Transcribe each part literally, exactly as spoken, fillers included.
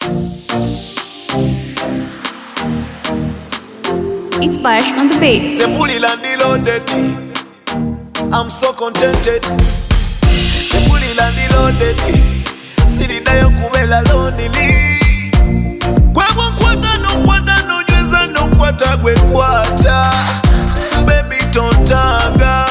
It's Bash on the beat. Sepulila loaded. I'm so contented. Sepulila loaded. Siri nayo kubela lonely. Kwewa kwata no kwata no jweza no kwata kwe kwata. Baby tontanga.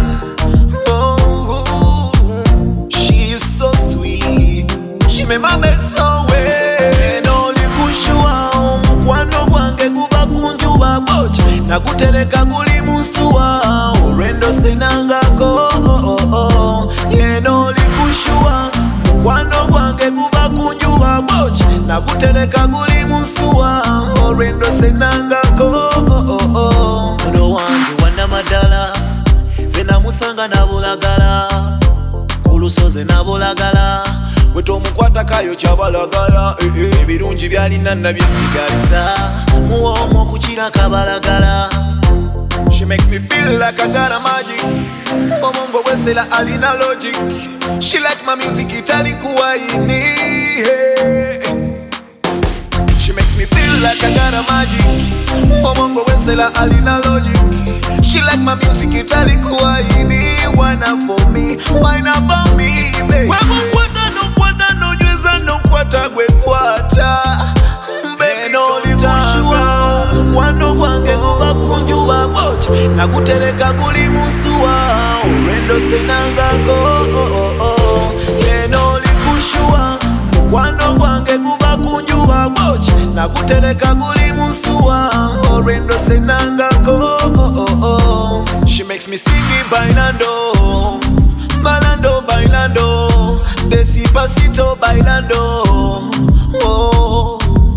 Oh, she is so sweet. She me mame so well. No likushua omukwano gwange guba kunjuba bocha. Nakutereka guli musuwa. Orendo senangako. Oh, oh, oh. Yeno likushua mukwano gwange guba kunjuba bocha. Nakutereka guli musuwa. Orendo senangako. Oh, oh, oh. Muno wange wanda madala. Zena musanga na bulagala. Kulusoze na bulagala. Weto mukwata kayo kyabalagala. Ebirungi byalina nabyesigaliza. Muwomo kuchira kabalagala. She makes me feel like I got a magic. Omongo wesela alina logic. She like my music itali kuwaini. She makes me feel like I got a magic. Omongo wesela alina logic. She like my music itali kuwaini. Wanna for me, wine up on me, baby. Wewe kwata no kwata no jweza no kwata gwe kwata. Baby no likushua mukwano gwange guba kunjuba bocha. Nakutereka guli musuwa. Orendo senangako. Oh, oh, oh. Yeno likushua mukwano gwange guba kunjuba bocha. Nakutereka guli musuwa. Orendo senangako. Oh, oh, oh. She makes me sing it bailando, bailando, bailando, despacito bailando. Oh,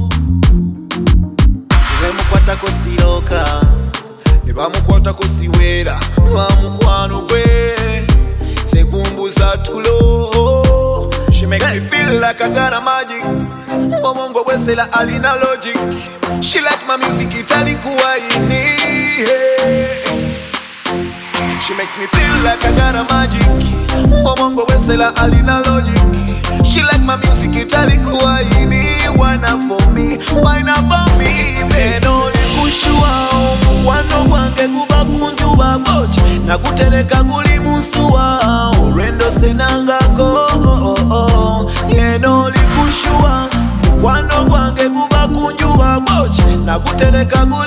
nemukwata kosiroka, nebamukwata kosiwera, bamukwano gwe, sekumbuza tulo. She makes me feel like I got a magic. Omongo wesela alina logic. She like my music itali kuwaini. She makes me feel like I got a magic. Omongo wesela alina logic. She like my music itali kuwaini. Wanna for me, wine up on me, baby. No likushua omukwano gwange guba kunjuba bocha. Nakutereka guli musuwa. Orendo senangako. Oh, oh, oh. Yeno likushua mukwano gwange guba kunjuba bocha. Nakutereka guli